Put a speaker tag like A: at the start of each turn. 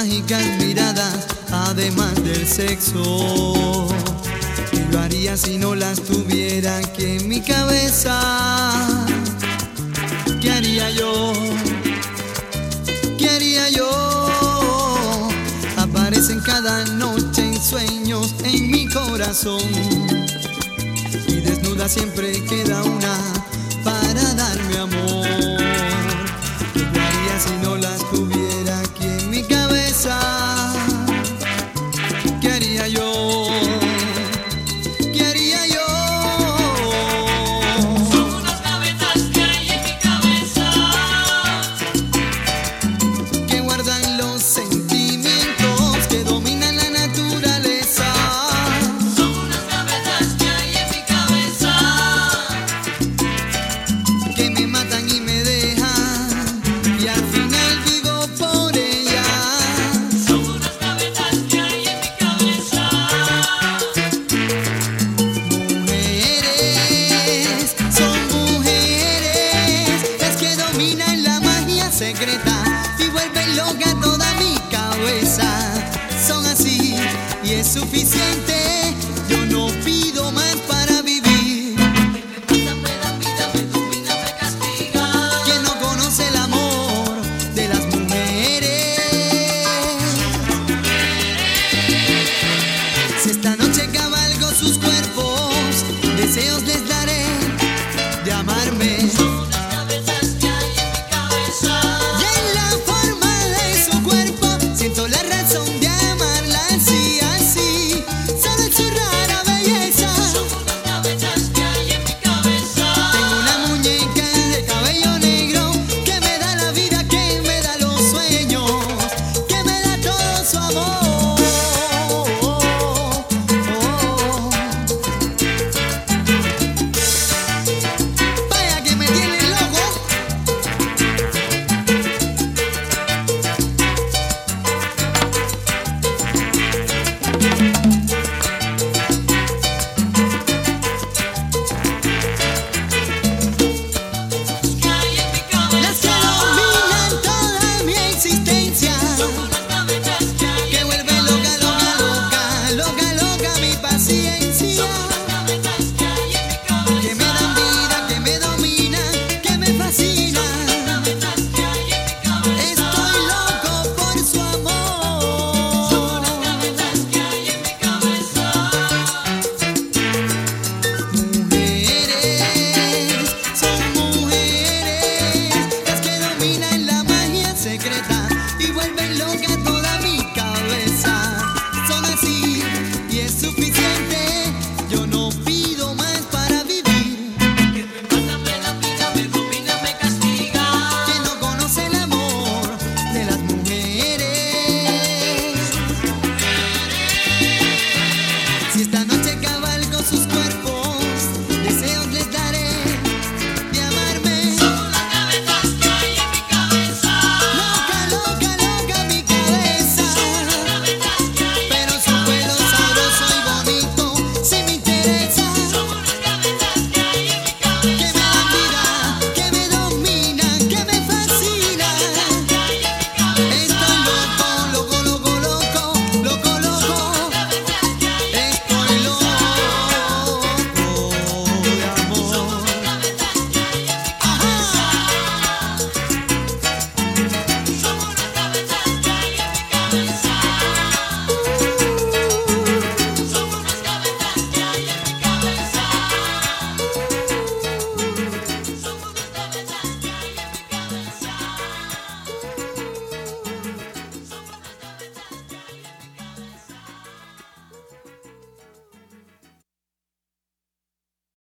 A: mágicas miradas, además del sexo. ¿Qué yo haría si no las tuviera aquí en mi cabeza? ¿Qué haría yo? ¿Qué haría yo? Aparecen cada noche en sueños en mi corazón, y desnuda siempre queda una para darme amor. ¿Qué yo haría si no las tuviera aquí en mi cabeza? ¿Qué haría yo? ¿Qué haría yo?
B: Son unas gavetas que hay en mi cabeza,
A: Que guardan los sentimientos que dominan la naturaleza.
B: son unas gavetas que hay en mi cabeza,
A: Que me matan y me dejan, y al final vivo por ellas.
B: son unas gavetas que hay en mi cabeza.
A: Mujeres, son mujeres las que dominan la magia secreta y vuelven loca toda mi cabeza. Son así y es suficiente, yo no pido más para vivir.
B: Me matan, me dan vida, me dominan, me castigan.
A: Quien no conoce el amor de las mujeres. Si esta noche cabalgo sus cuerpos, deseos les daré de amarme.
B: Son unas gavetas que hay en mi cabeza,
A: Y en la forma de su cuerpo siento la razón de amarla así, así, solo en su rara belleza.
B: son unas gavetas que hay en mi cabeza.
A: Tengo una muñeca de cabello negro que me da la vida, que me da los sueños, que me da todo su amor. Vaya que me tiene loco.
B: Que hay en mi
A: Las que
B: cabeza,
A: dominan toda mi existencia,
B: son unas gavetas que hay
A: que
B: en mi
A: vuelve loca, loca, loca, loca, loca mi paciencia.
B: Son unas gavetas que hay en mi cabeza,
A: Que me dan vida, que me dominan, que me fascinan.
B: gavetas que hay en mi cabeza.
A: Estoy loco por su amor.
B: Son unas gavetas que hay en mi cabeza.
A: Mujeres, son mujeres las que dominan la magia secreta